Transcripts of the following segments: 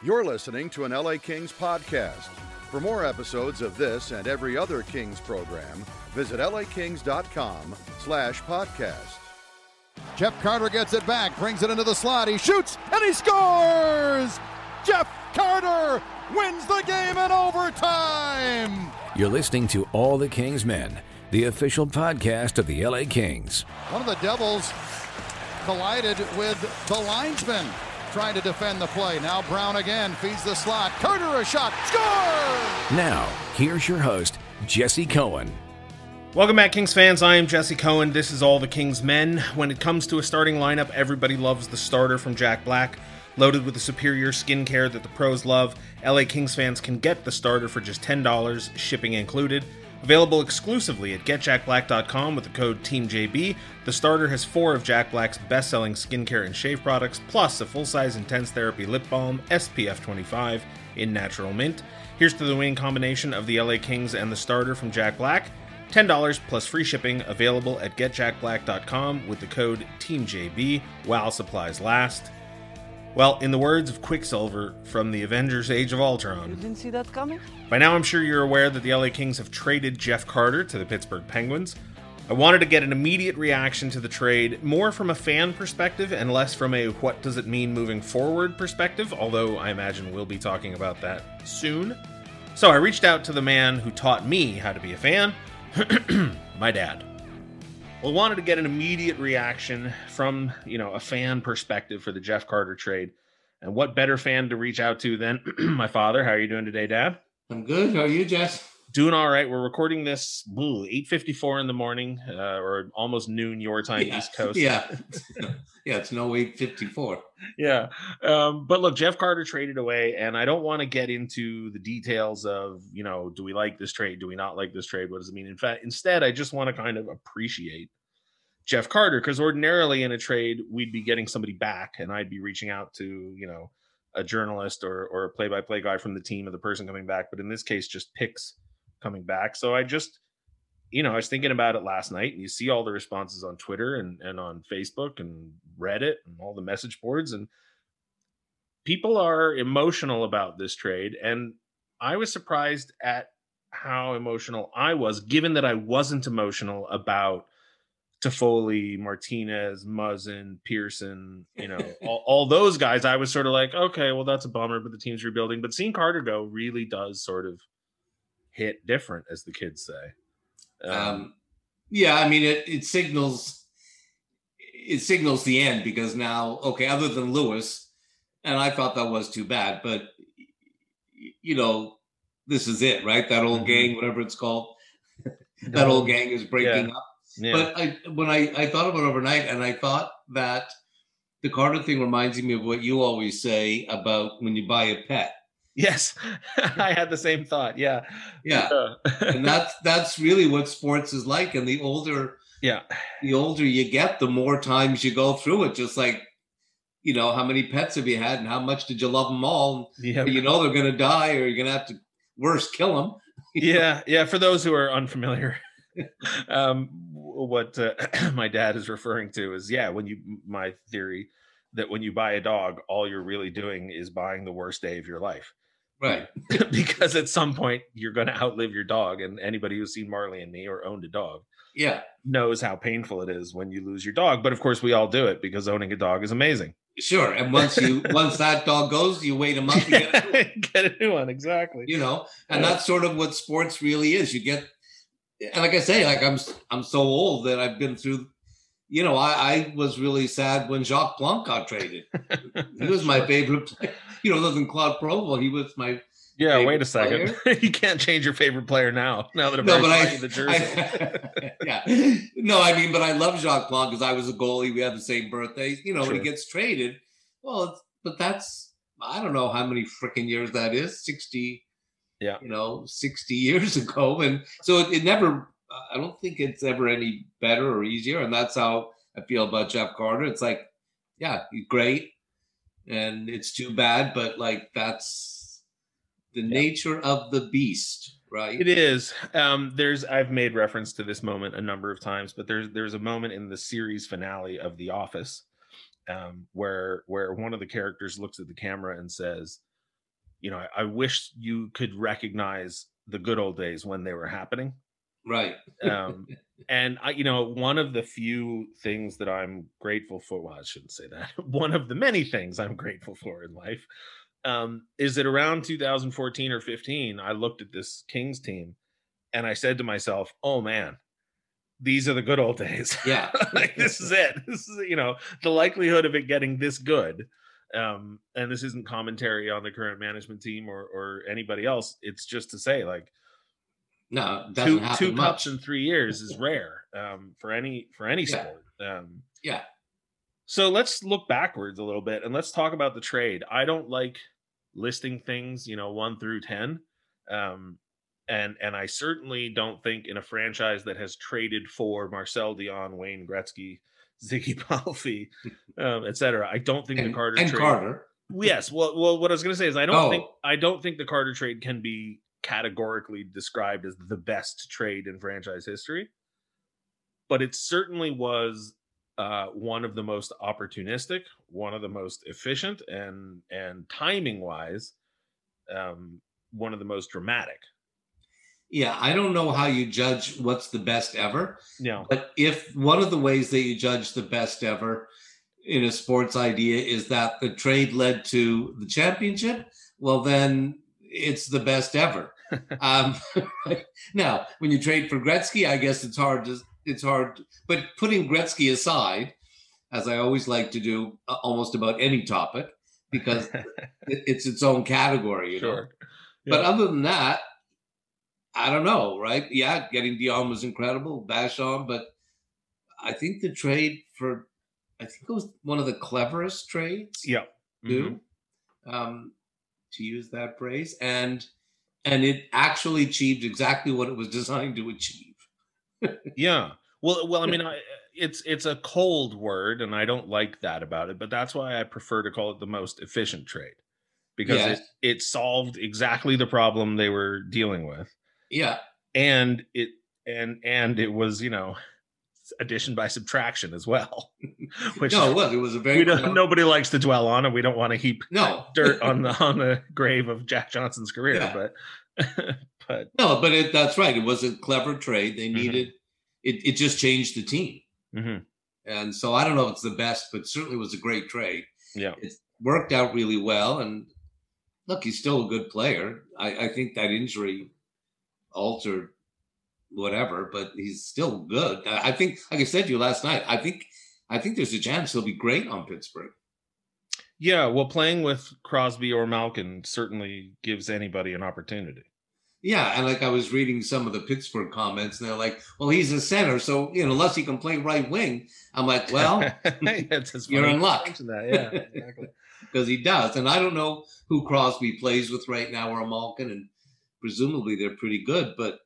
You're listening to an LA Kings podcast. For more episodes of this and every other Kings program, visit lakings.com/podcast. Jeff Carter gets it back, brings it into the slot, he shoots, and he scores! Jeff Carter wins the game in overtime! You're listening to All the Kings Men, the official podcast of the LA Kings. One of the Devils collided with the linesman trying to defend the play. Now Brown again feeds the slot. Carter a shot. Score! Now, here's your host, Jesse Cohen. Welcome back, Kings fans. I am Jesse Cohen. This is All the Kings Men. When it comes to a starting lineup, everybody loves the starter from Jack Black. Loaded with the superior skincare that the pros love, LA Kings fans can get the starter for just $10, shipping included. Available exclusively at getjackblack.com with the code TEAMJB. The starter has 4 of Jack Black's best-selling skincare and shave products, plus a full-size Intense Therapy Lip Balm, SPF 25, in natural mint. Here's to the winning combination of the LA Kings and the starter from Jack Black. $10 plus free shipping, available at getjackblack.com with the code TEAMJB while supplies last. Well, in the words of Quicksilver from the Avengers Age of Ultron, You didn't see that coming? by now I'm sure you're aware that the LA Kings have traded Jeff Carter to the Pittsburgh Penguins. I wanted to get an immediate reaction to the trade, more from a fan perspective and less from a what does it mean moving forward perspective, although I imagine we'll be talking about that soon. So I reached out to the man who taught me how to be a fan, my dad. Well, I wanted to get an immediate reaction from, a fan perspective for the Jeff Carter trade. And what better fan to reach out to than my father? How are you doing today, Dad? I'm good. How are you, Jess? Doing all right. We're recording this 8:54 in the morning, or almost noon your time, East Coast. Yeah. Yeah, it's no 8:54. Yeah. But look, Jeff Carter traded away, and I don't want to get into the details of, do we like this trade? Do we not like this trade? What does it mean? In fact, instead, I just want to kind of appreciate Jeff Carter, because ordinarily in a trade, we'd be getting somebody back, and I'd be reaching out to, a journalist or a play-by-play guy from the team of the person coming back. But in this case, just picks coming back. So I just, I was thinking about it last night, and you see all the responses on Twitter and on Facebook and Reddit and all the message boards, and people are emotional about this trade. And I was surprised at how emotional I was, given that I wasn't emotional about Toffoli, Martinez, Muzzin, Pearson, all those guys. I was sort of like, okay, well, that's a bummer, but the team's rebuilding. But seeing Carter go really does sort of hit different, as the kids say. Yeah, I mean, it signals the end, because now, okay, other than Lewis, and I thought that was too bad, but this is it, right? That old gang, whatever it's called, that old gang is breaking up. Yeah. But when I thought about it overnight, and I thought that the Carter thing reminds me of what you always say about when you buy a pet. Yes, I had the same thought. Yeah. And that's really what sports is like. And the older you get, the more times you go through it. Just like, how many pets have you had, and how much did you love them all? Yeah. They're going to die, or you're going to have to worse kill them. Yeah. For those who are unfamiliar, what my dad is referring to is, my theory that when you buy a dog, all you're really doing is buying the worst day of your life. Right. Because at some point you're going to outlive your dog. And anybody who's seen Marley and Me or owned a dog knows how painful it is when you lose your dog. But of course we all do it, because owning a dog is amazing. Sure. And once that dog goes, you wait a month to get a new one. Exactly. And that's sort of what sports really is. You get, and like I say, like I'm so old that I've been through, I was really sad when Jacques Plante got traded. He was my favorite player. Other than Claude Provo, he was my wait a second. You can't change your favorite player now that I'm buying the jersey. No, I mean, but I love Jacques Plante because I was a goalie. We have the same birthdays. Sure. When he gets traded, but that's, I don't know how many freaking years that is, 60, 60 years ago. And so it never, I don't think it's ever any better or easier. And that's how I feel about Jeff Carter. It's like, he's great. And it's too bad, but like, that's the nature of the beast, right? It is. I've made reference to this moment a number of times, but there's a moment in the series finale of The Office where one of the characters looks at the camera and says, I wish you could recognize the good old days when they were happening. Right. And one of the few things that I'm grateful for, well, I shouldn't say that. One of the many things I'm grateful for in life is that around 2014 or 15, I looked at this Kings team and I said to myself, oh man, these are the good old days. Yeah. Like, this is it. This is, the likelihood of it getting this good. And this isn't commentary on the current management team or anybody else. It's just to say, like, no, it doesn't happen two much. cups in 3 years is rare for any sport. Yeah. So let's look backwards a little bit and let's talk about the trade. I don't like listing things, 1 through 10. And I certainly don't think in a franchise that has traded for Marcel Dion, Wayne Gretzky, Ziggy Palffy, etc. I don't think the Carter trade. Carter. Yes. Well, what I was going to say is I don't think the Carter trade can be categorically described as the best trade in franchise history, but it certainly was one of the most opportunistic, one of the most efficient, and timing wise, one of the most dramatic. Yeah, I don't know how you judge what's the best ever. Yeah. But if one of the ways that you judge the best ever in a sports idea is that the trade led to the championship, well, then it's the best ever. Now, when you trade for Gretzky, I guess it's hard. But putting Gretzky aside, as I always like to do almost about any topic, because it's its own category, you know. Yeah. But other than that, I don't know, right? Yeah, getting Dion was incredible, Basham, but I think the trade I think it was one of the cleverest trades. Yeah. To use that phrase. And it actually achieved exactly what it was designed to achieve. Yeah. Well, I mean, it's a cold word, and I don't like that about it, but that's why I prefer to call it the most efficient trade, because it solved exactly the problem they were dealing with. Yeah. And it was, addition by subtraction as well. Which it was a very nobody likes to dwell on, and we don't want to heap dirt on the grave of Jack Johnson's career. Yeah. But that's right. It was a clever trade. They needed it just changed the team. Mm-hmm. And so I don't know if it's the best, but certainly was a great trade. Yeah. It worked out really well. And look, he's still a good player. I think that injury altered whatever, but he's still good. I think, like I said to you last night, I think there's a chance he'll be great on Pittsburgh. Yeah, well, playing with Crosby or Malkin certainly gives anybody an opportunity. Yeah, and like I was reading some of the Pittsburgh comments, and they're like, well, he's a center, so unless he can play right wing, I'm like, well, you're in luck. Yeah, exactly. Because he does. And I don't know who Crosby plays with right now or Malkin, and presumably they're pretty good, but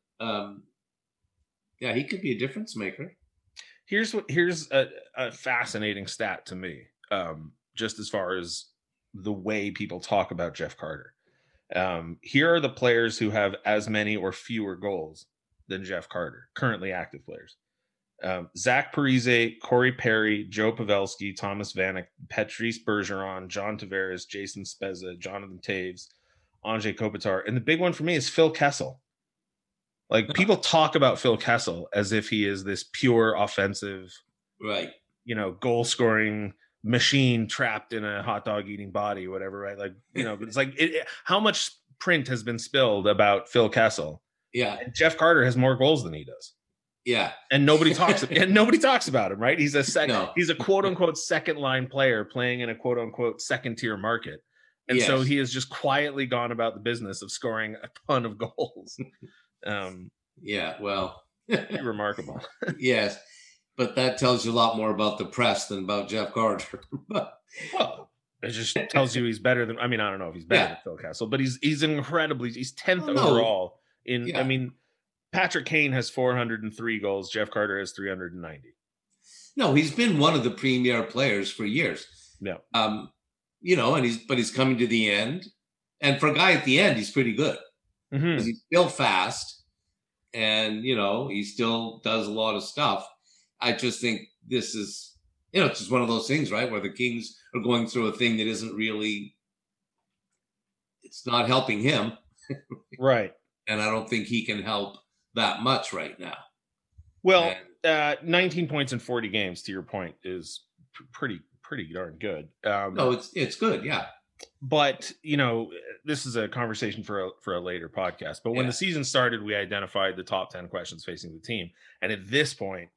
he could be a difference maker. Here's a fascinating stat to me, just as far as the way people talk about Jeff Carter. Here are the players who have as many or fewer goals than Jeff Carter, currently active players. Zach Parise, Corey Perry, Joe Pavelski, Thomas Vanek, Patrice Bergeron, John Tavares, Jason Spezza, Jonathan Toews, Anze Kopitar. And the big one for me is Phil Kessel. Like, people talk about Phil Kessel as if he is this pure offensive, right? Goal scoring machine trapped in a hot dog eating body, whatever, right? Like, it's like how much print has been spilled about Phil Kessel. Yeah. And Jeff Carter has more goals than he does. Yeah. And nobody talks about him, right? He's a quote unquote second line player playing in a quote unquote second tier market. And so he has just quietly gone about the business of scoring a ton of goals. Well, remarkable. Yes. But that tells you a lot more about the press than about Jeff Carter. Well, it just tells you he's better than, I don't know if he's better than Phil Kessel, but he's 10th overall in, Yeah. Patrick Kane has 403 goals. Jeff Carter has 390. No, he's been one of the premier players for years. Yeah. And he's coming to the end. And for a guy at the end, he's pretty good. Mm-hmm. He's still fast, and he still does a lot of stuff. I just think this is, it's just one of those things, right, where the Kings are going through a thing that isn't really it's not helping him. Right. And I don't think he can help that much right now. Well, 19 points in 40 games, to your point, is pretty darn good. No, it's good, yeah. But, you know, this is a conversation for a later podcast. But when the season started, we identified the top 10 questions facing the team. And at this point,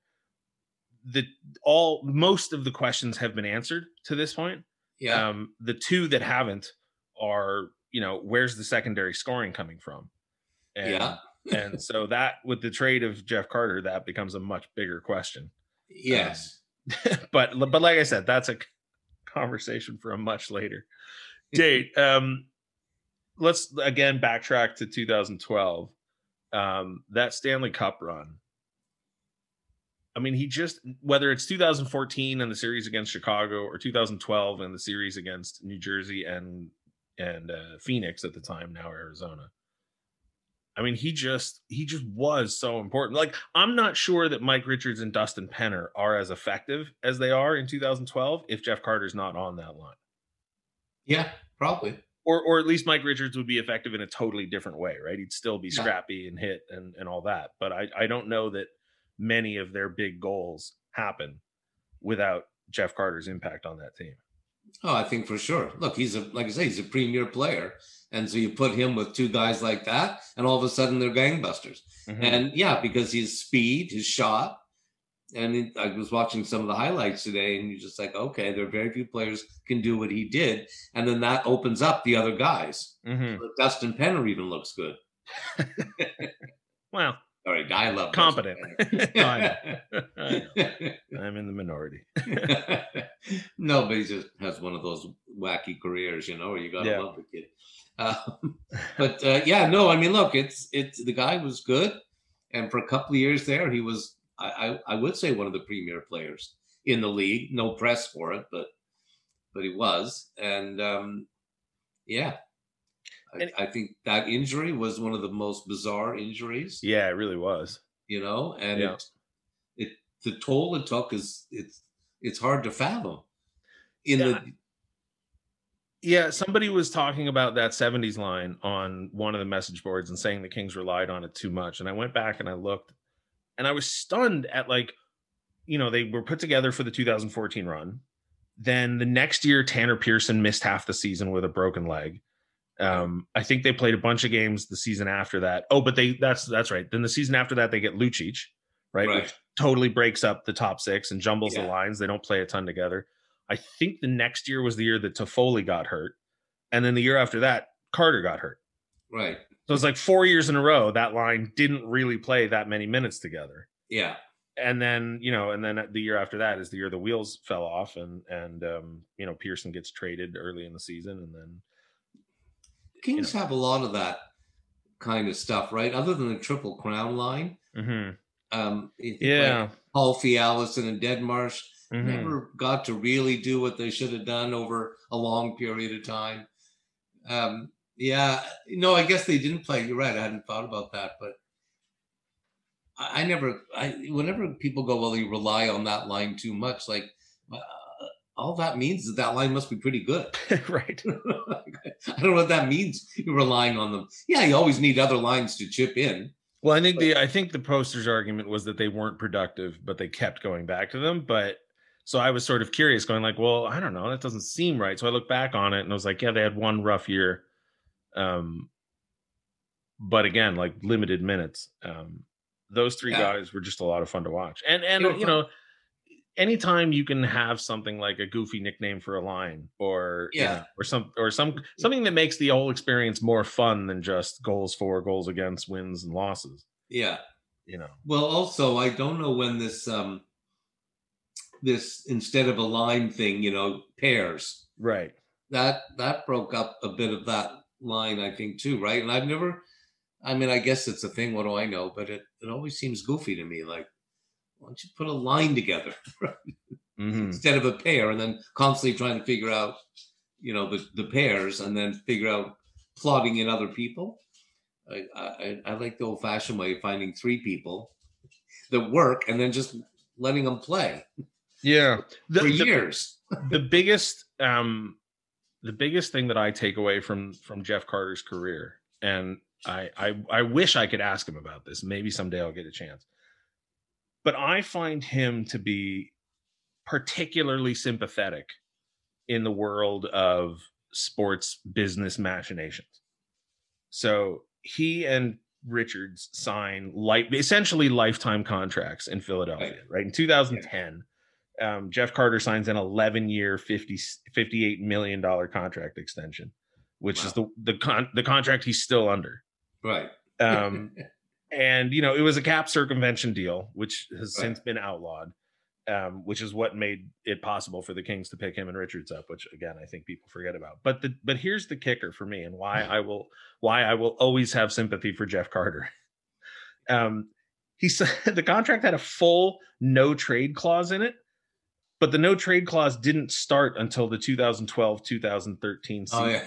most of the questions have been answered to this point. Yeah. The two that haven't are, you know, where's the secondary scoring coming from? And, and so that, with the trade of Jeff Carter, that becomes a much bigger question. Yes. But like I said, that's a conversation for a much later date. Let's again backtrack to 2012. That Stanley Cup run. I mean, whether it's 2014 and the series against Chicago, or 2012 and the series against New Jersey and Phoenix at the time, now Arizona. I mean, he just was so important. Like, I'm not sure that Mike Richards and Dustin Penner are as effective as they are in 2012 if Jeff Carter's not on that line. Yeah, probably. Or at least Mike Richards would be effective in a totally different way, right? He'd still be scrappy and hit and all that. But I don't know that many of their big goals happen without Jeff Carter's impact on that team. Oh, I think for sure. Look, like I say, he's a premier player. And so you put him with two guys like that, and all of a sudden they're gangbusters. Mm-hmm. And yeah, because his speed, his shot, and I was watching some of the highlights today, and you're just like, okay, there are very few players can do what he did. And then that opens up the other guys. Mm-hmm. So Dustin Penner even looks good. Well, all right, I love competent. I know. I'm in the minority. No, but he just has one of those wacky careers, you know, where you gotta love the kid. But I mean, look, it's the guy was good, and for a couple of years there, he was, I would say, one of the premier players in the league. No press for it, but he was, and I think that injury was one of the most bizarre injuries. Yeah, it really was. You know, and the toll it took it's hard to fathom. Somebody was talking about that 70s line on one of the message boards and saying the Kings relied on it too much. And I went back and I looked, and I was stunned at, like, you know, they were put together for the 2014 run. Then the next year, Tanner Pearson missed half the season with a broken leg. I think they played a bunch of games the season after that. Oh, but that's right. Then the season after that, they get Lucic, right? Which totally breaks up the top six and jumbles the lines. They don't play a ton together. I think the next year was the year that Toffoli got hurt. And then the year after that, Carter got hurt. Right. So it's like 4 years in a row, that line didn't really play that many minutes together. Yeah. And then, you know, the year after that is the year the wheels fell off and you know, Pearson gets traded early in the season. And then Kings have a lot of that kind of stuff, right? Other than the Triple Crown line. Mm-hmm. Like Paul Fialison and Deadmarsh never got to really do what they should have done over a long period of time. I guess they didn't play. You're right. I hadn't thought about that, but whenever people go, well, you rely on that line too much, like, all that means is that line must be pretty good. Right. I don't know what that means. You're relying on them. Yeah, you always need other lines to chip in. Well, I think the Posters argument was that they weren't productive, but they kept going back to them. But so I was sort of curious, going like, well, I don't know, that doesn't seem right. So I looked back on it and I was like, yeah, they had one rough year. But again, like, limited minutes. Those three guys were just a lot of fun to watch. And you know, anytime you can have something like a goofy nickname for a line, or something that makes the whole experience more fun than just goals for, goals against, wins and losses. Yeah. You know. Well, also, I don't know when this instead of a line thing, you know, pairs. Right. That broke up a bit of that line, I think, too, right? And I guess it's a thing, what do I know? But it always seems goofy to me, like, why don't you put a line together instead of a pair, and then constantly trying to figure out, you know, the pairs, and then figure out plotting in other people. I like the old-fashioned way of finding three people that work and then just letting them play. Yeah, for years. The biggest the biggest thing that I take away from Jeff Carter's career, and I wish I could ask him about this. Maybe someday I'll get a chance. But I find him to be particularly sympathetic in the world of sports business machinations. So he and Richards sign essentially lifetime contracts in Philadelphia, right? In 2010, Jeff Carter signs an 11-year, $58 million contract extension, which is the contract he's still under. Right. And, it was a cap circumvention deal, which has since been outlawed, which is what made it possible for the Kings to pick him and Richards up, which, again, I think people forget about. But here's the kicker for me, and why I will always have sympathy for Jeff Carter. He said the contract had a full no trade clause in it, but the no trade clause didn't start until the 2012-2013 season. Oh, yeah.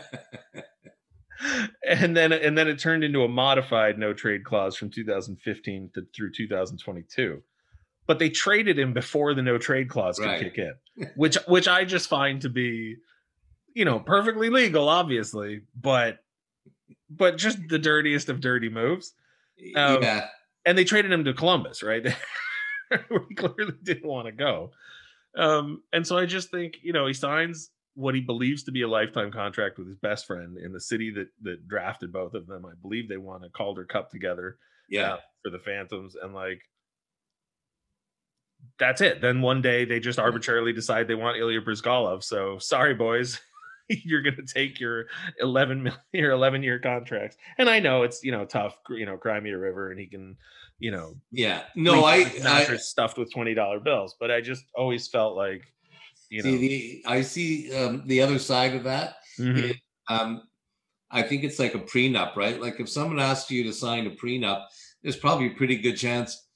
And then it turned into a modified no trade clause from 2015 through 2022. But they traded him before the no trade clause could kick in, which I just find to be, perfectly legal, obviously, but just the dirtiest of dirty moves. Yeah. And they traded him to Columbus, right? Where he clearly didn't want to go. And so I just think, he signs what he believes to be a lifetime contract with his best friend in the city that drafted both of them. I believe they won a Calder Cup together for the Phantoms. And that's it. Then one day they just arbitrarily decide they want Ilya Bryzgalov. So sorry, boys, you're going to take your 11-year contracts. And I know it's, tough, cry me a river, and he can, I stuffed with $20 bills, but I just always felt like, I see the other side of that. Mm-hmm. I think it's like a prenup, right? Like if someone asks you to sign a prenup, there's probably a pretty good chance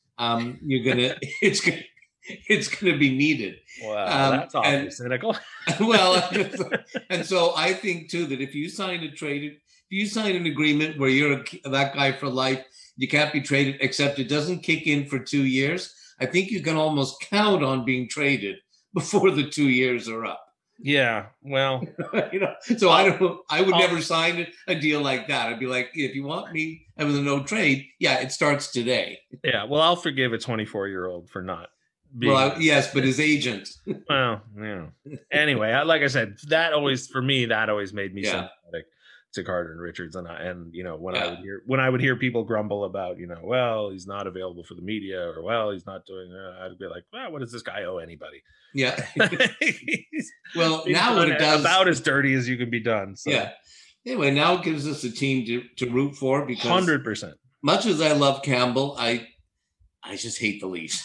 it's gonna be needed. Wow, that's awfully cynical. Well, and so I think too that if you sign an agreement where you're that guy for life, you can't be traded except it doesn't kick in for 2 years. I think you can almost count on being traded before the 2 years are up. Yeah, well, so I would never sign a deal like that. I'd be like, if you want me having a no trade, it starts today. Yeah, well, I'll forgive a 24-year-old for not being. Well, yes, but his agent. Well, yeah. Anyway, like I said, that always made me sympathetic to Carter and Richards, and when I would hear people grumble about, well, he's not available for the media, or well, he's not doing that, I'd be like, well, what does this guy owe anybody? Yeah. Well, now what it does about as dirty as you can be done. So. Yeah. Anyway, now it gives us a team to root for, because 100%. Much as I love Campbell, I just hate the Leafs.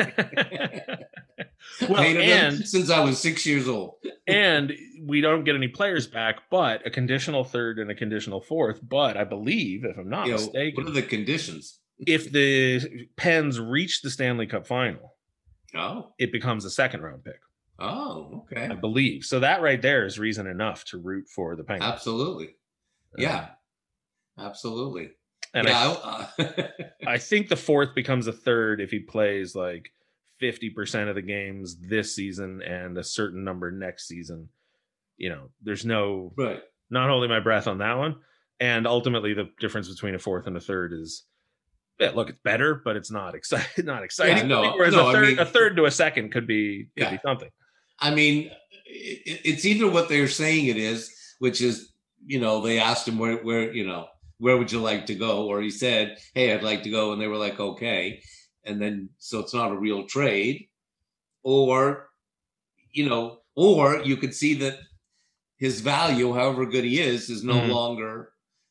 Since I was 6 years old. And we don't get any players back, but a conditional third and a conditional fourth. But I believe, if I'm not mistaken, what are the conditions? If the Pens reach the Stanley Cup final, it becomes a second round pick. Oh, okay. I believe. So that right there is reason enough to root for the Penguins. Absolutely. Yeah. Absolutely. And I think the fourth becomes a third if he plays 50% of the games this season and a certain number next season. There's not holding my breath on that one. And ultimately, the difference between a fourth and a third is, look, it's better, but it's not exciting. Whereas a third to a second could be something. I mean, it's either what they're saying it is, which is, they asked him where would you like to go? Or he said, hey, I'd like to go. And they were like, okay. And then, so it's not a real trade, or you could see that his value, however good he is no longer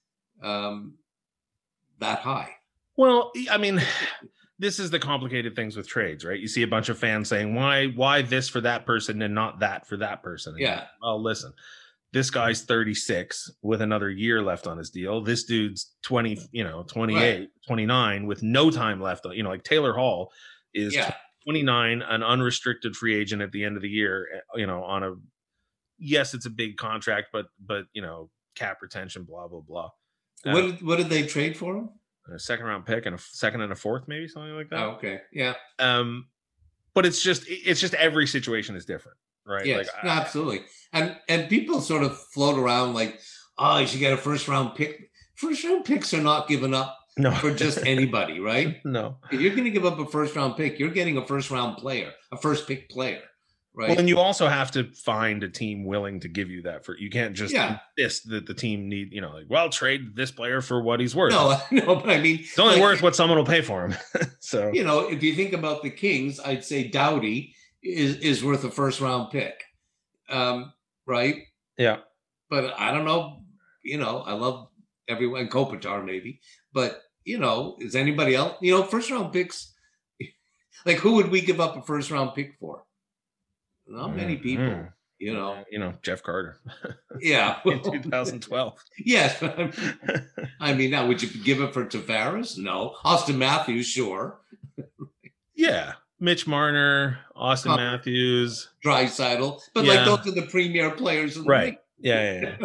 that high. Well, I mean, this is the complicated things with trades, right? You see a bunch of fans saying, why this for that person and not that for that person? And well, listen, this guy's 36 with another year left on his deal. This dude's 28, 29 with no time left. Like Taylor Hall is 29, an unrestricted free agent at the end of the year, yes, it's a big contract, but cap retention, blah, blah, blah. What did they trade for him? A second round pick and a second and a fourth, maybe something like that. Oh, okay. Yeah. But it's just every situation is different. right? Yes, absolutely. And people sort of float around like, oh, you should get a first round pick. First round picks are not given up for just anybody, right? No. If you're going to give up a first round pick, you're getting a first round player, a first pick player, right? Well, and you also have to find a team willing to give you that. You can't just insist that the team need, like, well, trade this player for what he's worth. No, but I mean, it's only worth what someone will pay for him. So, if you think about the Kings, I'd say Doughty is worth a first round pick. Right? Yeah. But I don't know, I love everyone, Kopitar maybe, but is anybody else, first round picks, like who would we give up a first round pick for? Not many people, Jeff Carter. Yeah. In 2012. Yes. I mean, now would you give it for Tavares? No. Austin Matthews, sure. Yeah. Mitch Marner, Austin Matthews, Draisaitl, but like those are the premier players in the league. Yeah.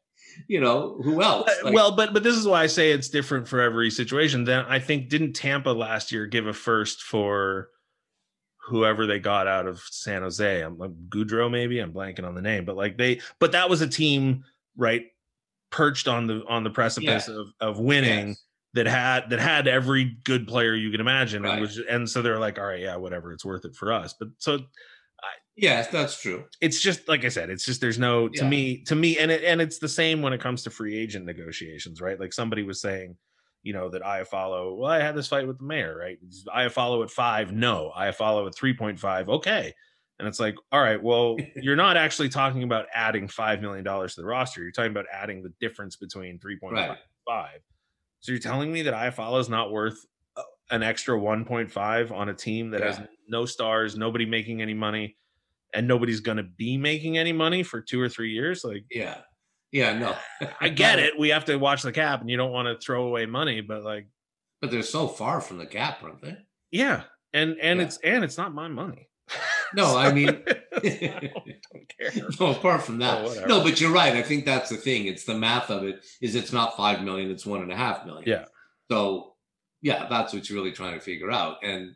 Who else? But this is why I say it's different for every situation. Then I think, didn't Tampa last year give a first for whoever they got out of San Jose? I'm Goudreau, maybe. I'm blanking on the name, but that was a team, right, perched on the precipice of winning. Yes. That had every good player you can imagine, right. and so they're like, all right, yeah, whatever, it's worth it for us. But so, yes, that's true. It's just like I said, it's just there's no to me, and it's the same when it comes to free agent negotiations, right? Like somebody was saying, that Iafallo. Well, I had this fight with the mayor, right? Iafallo at 5, no. Iafallo at 3.5, okay. And it's like, all right, well, you're not actually talking about adding $5 million to the roster. You're talking about adding the difference between 3.5 and 5. So you're telling me that Iafallo is not worth an extra 1.5 on a team that has no stars, nobody making any money, and nobody's going to be making any money for 2 or 3 years? Like, no. I get it. We have to watch the cap, and you don't want to throw away money, but they're so far from the cap, aren't they? Yeah, and it's not my money. No, I mean, I don't care. No, apart from that, no, but you're right. I think that's the thing. It's the math of it. Is it's not $5 million, it's $1.5 million. Yeah. So, that's what you're really trying to figure out. And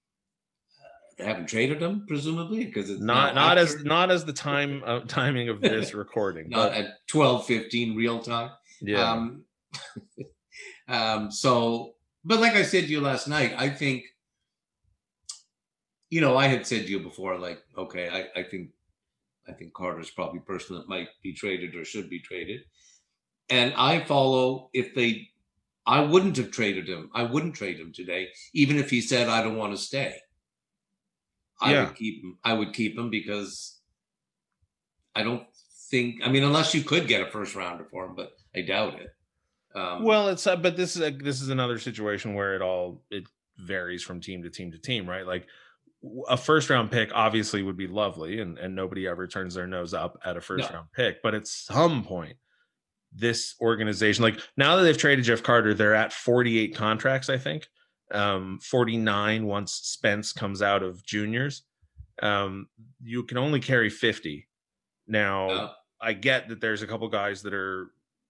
they haven't traded him, presumably, because it's not as the timing of this recording. Not at 12:15 real time. Yeah. So, but like I said to you last night, I think. I had said to you before, like, okay, I think Carter's probably a person that might be traded or should be traded. And I wouldn't have traded him. I wouldn't trade him today, even if he said, I don't want to stay. I would keep him because I don't think, unless you could get a first rounder for him, but I doubt it. But this is another situation where it varies from team to team to team, right? Like, a first round pick obviously would be lovely, and nobody ever turns their nose up at a first round pick. But at some point, this organization, like now that they've traded Jeff Carter, they're at 48 contracts, I think. 49 once Spence comes out of juniors. You can only carry 50. Now, I get that there's a couple guys that are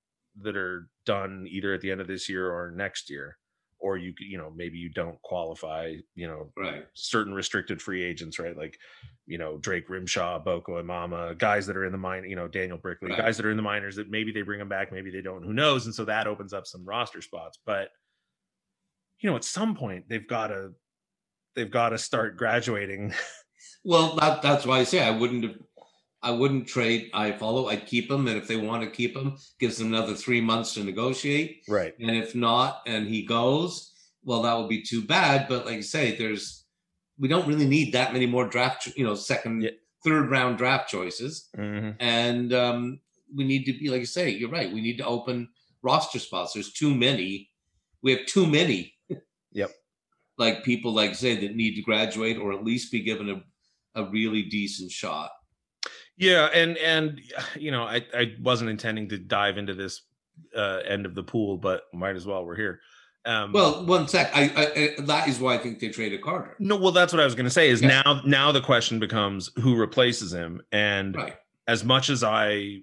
done either at the end of this year or next year. Or you maybe you don't qualify, right. Certain restricted free agents, right? Like, Drake Rimshaw, Boko Imama, guys that are in the minor, Daniel Brickley, right. Guys that are in the minors that maybe they bring them back, maybe they don't, who knows? And so that opens up some roster spots. But, at some point they've got to start graduating. Well, that's why I say I wouldn't trade Iafallo. I'd keep him, and if they want to keep him, gives them another 3 months to negotiate. Right. And if not, and he goes, well, that would be too bad. But like I say, we don't really need that many more draft, second, third round draft choices. Mm-hmm. And we need to be, like you say, you're right. We need to open roster spots. There's too many. We have too many. Yep. Like people, like say, that need to graduate or at least be given a really decent shot. Yeah, and I wasn't intending to dive into this end of the pool, but might as well. We're here. Well, one sec. I that is why I think they traded Carter. No, well, that's what I was going to say. Is now the question becomes who replaces him, and as much as I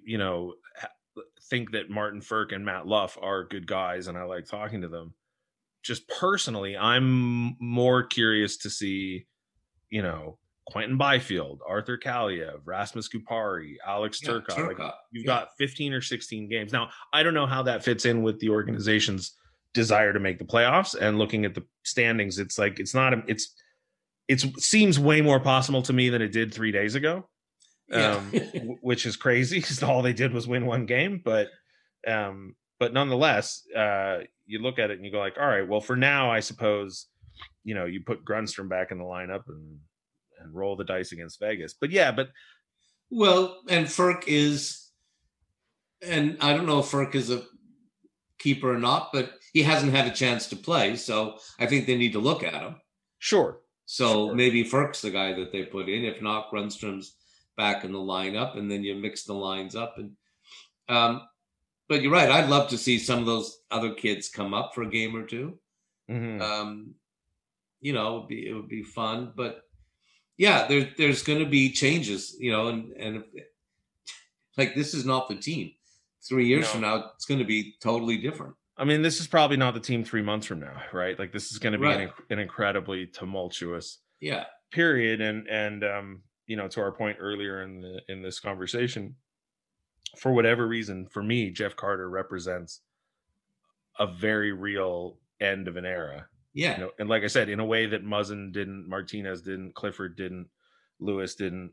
think that Martin Ferk and Matt Luff are good guys, and I like talking to them, just personally, I'm more curious to see, Quentin Byfield, Arthur Kaliev, Rasmus Kupari, Alex Turcotte. Like, you've got 15 or 16 games. Now, I don't know how that fits in with the organization's desire to make the playoffs, and looking at the standings, it's like, it seems way more possible to me than it did 3 days ago. Which is crazy because all they did was win one game, but nonetheless, you look at it and you go like, all right, well, for now, I suppose, you put Grundstrom back in the lineup and roll the dice against Vegas. But and Ferk is, and I don't know if Ferk is a keeper or not, but he hasn't had a chance to play, so I think they need to look at him. Sure. So maybe Ferk's the guy that they put in. If not, Grundstrom's back in the lineup, and then you mix the lines up. And but you're right. I'd love to see some of those other kids come up for a game or two. Mm-hmm. It would be fun. But yeah, there's going to be changes. And like, this is not the team. 3 years from now, it's going to be totally different. I mean, this is probably not the team 3 months from now, right? Like, this is going to be an incredibly tumultuous period. And to our point earlier in this conversation, for whatever reason, for me, Jeff Carter represents a very real end of an era. Yeah. And like I said, in a way that Muzzin didn't, Martinez didn't, Clifford didn't, Lewis didn't,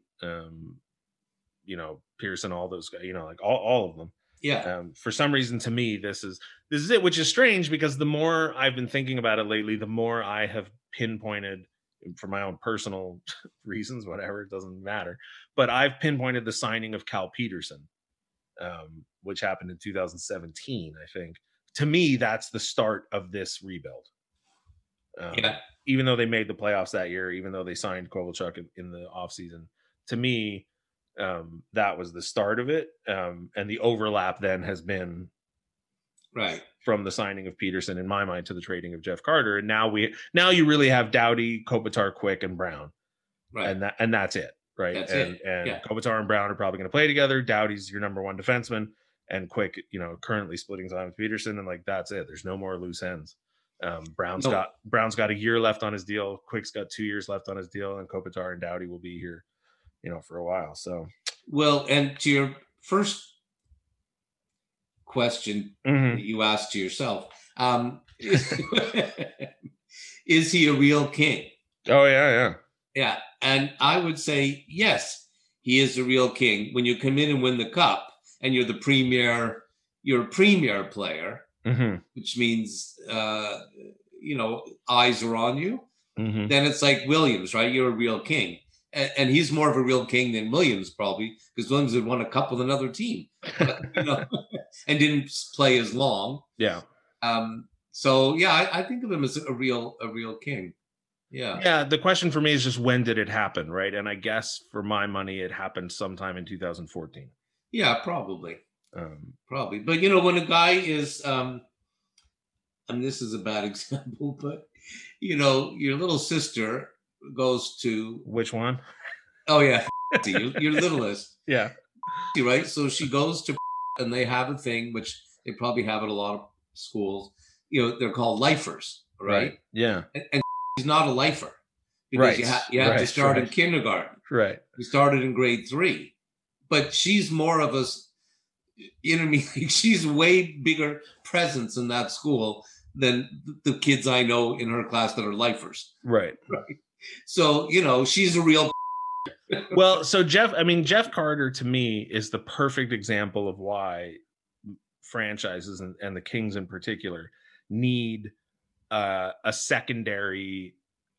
Pearson, all those guys, like all of them. Yeah. For some reason, to me, this is it, which is strange because the more I've been thinking about it lately, the more I have pinpointed, for my own personal reasons, whatever, it doesn't matter. But I've pinpointed the signing of Cal Peterson, which happened in 2017, I think. To me, that's the start of this rebuild. Even though they made the playoffs that year, even though they signed Kovalchuk in the offseason, to me, that was the start of it. And the overlap then has been from the signing of Peterson, in my mind, to the trading of Jeff Carter. And now you really have Doughty, Kopitar, Quick, and Brown. Right. And that's it. Right. Kopitar and Brown are probably going to play together. Doughty's your number one defenseman, and Quick, currently splitting time with Peterson. And like, that's it. There's no more loose ends. Brown's got a year left on his deal. Quick's got 2 years left on his deal, and Kopitar and Doughty will be here, for a while. So, well, and to your first question that you asked to yourself, is he a real king? Oh yeah. Yeah. And I would say, yes, he is a real king. When you come in and win the cup and you're a premier player, which means, eyes are on you, then it's like Williams, right? You're a real king. And he's more of a real king than Williams, probably, because Williams had won a cup with another team, and didn't play as long. Yeah. So yeah, I think of him as a real king. Yeah. Yeah. The question for me is just, when did it happen, right? And I guess for my money, it happened sometime in 2014. Yeah, probably. Probably. But when a guy is, this is a bad example, but your little sister goes to, which one? Oh yeah, your littlest. Yeah. Right. So she goes to, and they have a thing which they probably have at a lot of schools. They're called lifers, right? Yeah. And he's not a lifer, because you have to start in kindergarten. Right. You started in grade 3, but she's more of a, she's way bigger presence in that school than the kids I know in her class that are lifers. Right. So, she's a real. Well, so Jeff Carter to me is the perfect example of why franchises and the Kings in particular need a secondary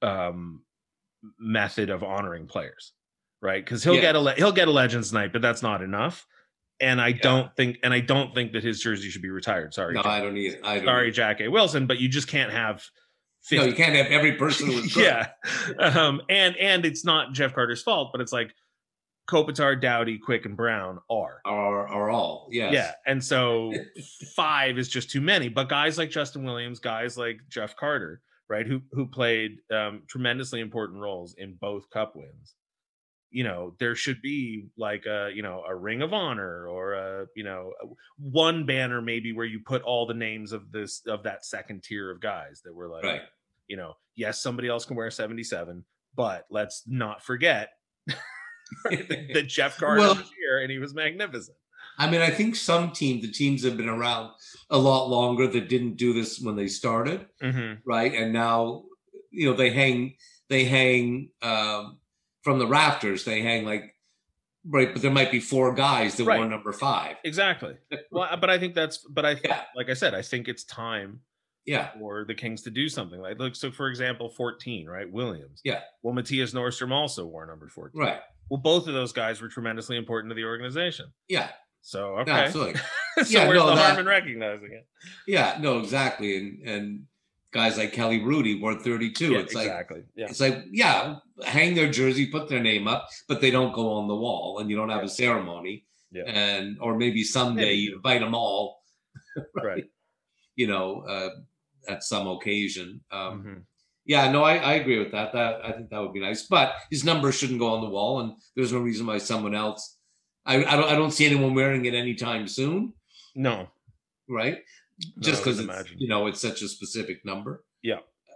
method of honoring players, right? Because he'll get a Legends night, but that's not enough. And I don't think that his jersey should be retired. Sorry, no, I don't either. Sorry, Jack A. Wilson, but you just can't have 50. No, you can't have every person who was good. Yeah. And it's not Jeff Carter's fault, but it's like Kopitar, Doughty, Quick, and Brown are all. Yes. Yeah. And so 5 is just too many. But guys like Justin Williams, guys like Jeff Carter, right, who played tremendously important roles in both cup wins. There should be like a ring of honor, or one banner maybe where you put all the names of that second tier of guys that were like, yes, somebody else can wear 77, but let's not forget that Jeff Carter was here and he was magnificent. I mean, I think the teams have been around a lot longer that didn't do this when they started, right? And now, they hang from the rafters. They hang right, but there might be 4 guys that were number 5. Exactly. Well, but I think like I said, I think it's time for the Kings to do something so for example, 14, right? Williams. Yeah. Well, Matthias Nordstrom also wore number 14. Right. Well, both of those guys were tremendously important to the organization. Yeah. So, okay. Absolutely. So where's the harm in recognizing it? Yeah, no, exactly. And guys like Kelly Rudy wore 32. It's exactly. It's hang their jersey, put their name up, but they don't go on the wall and you don't have a ceremony. Yeah. Or maybe someday you invite them all. Right. At some occasion. Yeah, no, I agree with that. I think that would be nice. But his number shouldn't go on the wall, and there's no reason why someone else. I don't see anyone wearing it anytime soon. No. Right? Just because it's such a specific number. Yeah.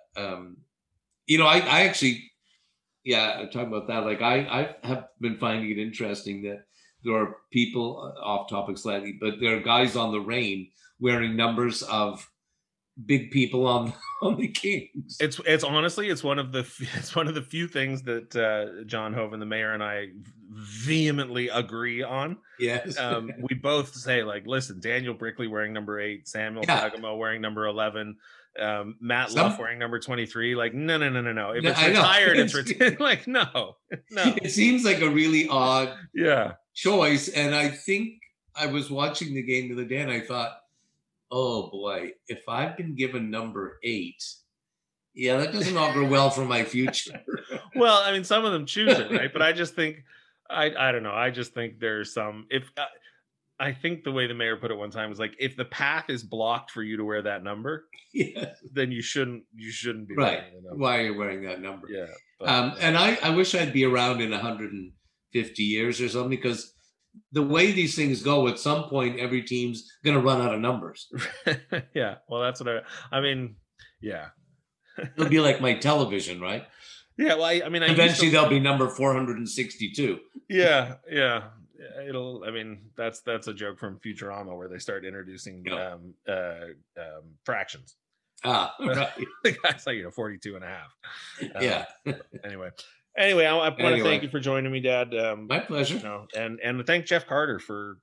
I actually, talking about that. I have been finding it interesting that there are people off topic slightly, but there are guys on the Reign wearing numbers of big people on the Kings. It's honestly one of the few things that John Hoven, the mayor, and I vehemently agree on. Yes. We both say listen, Daniel Brickley wearing number 8, Samuel Pagamo wearing number 11, Matt Luff wearing number 23. No. If it's retired, it's retired. No. It seems like a really odd choice. And I think I was watching the game the other day and I thought, oh boy, if I've been given number 8, that doesn't augur well for my future. Well, I mean, some of them choose it, right? But I just think, I don't know. I just think there's some, I think the way the mayor put it one time was if the path is blocked for you to wear that number, then you shouldn't be right. wearing the number. Why are you wearing that number? Yeah. But, and I wish I'd be around in 150 years or something, because the way these things go, at some point, every team's going to run out of numbers. Yeah. Well, that's what I mean, yeah. It'll be like my television, right? Yeah. Well, I mean, eventually they'll be number 462. Yeah. That's a joke from Futurama where they start introducing fractions. Right. The guy's 42 and a half. Yeah. Anyway, I want to thank you for joining me, Dad. My pleasure. And thank Jeff Carter for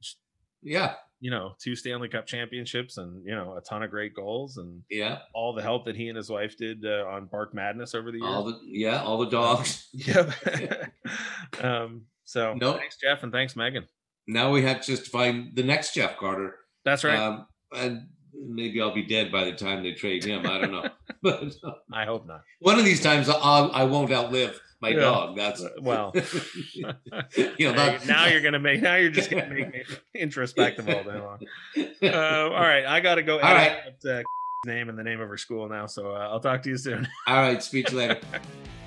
2 Stanley Cup championships and a ton of great goals and all the help that he and his wife did on Bark Madness over the years. All the dogs. Thanks, Jeff, and thanks, Megan. Now we have to just find the next Jeff Carter. That's right. And maybe I'll be dead by the time they trade him. I don't know. But I hope not. One of these times I won't outlive my dog. That's well. Now you're just gonna make me introspective all day long. All right, I gotta go. All right. Name and the name of her school now. So I'll talk to you soon. All right, speak to you later.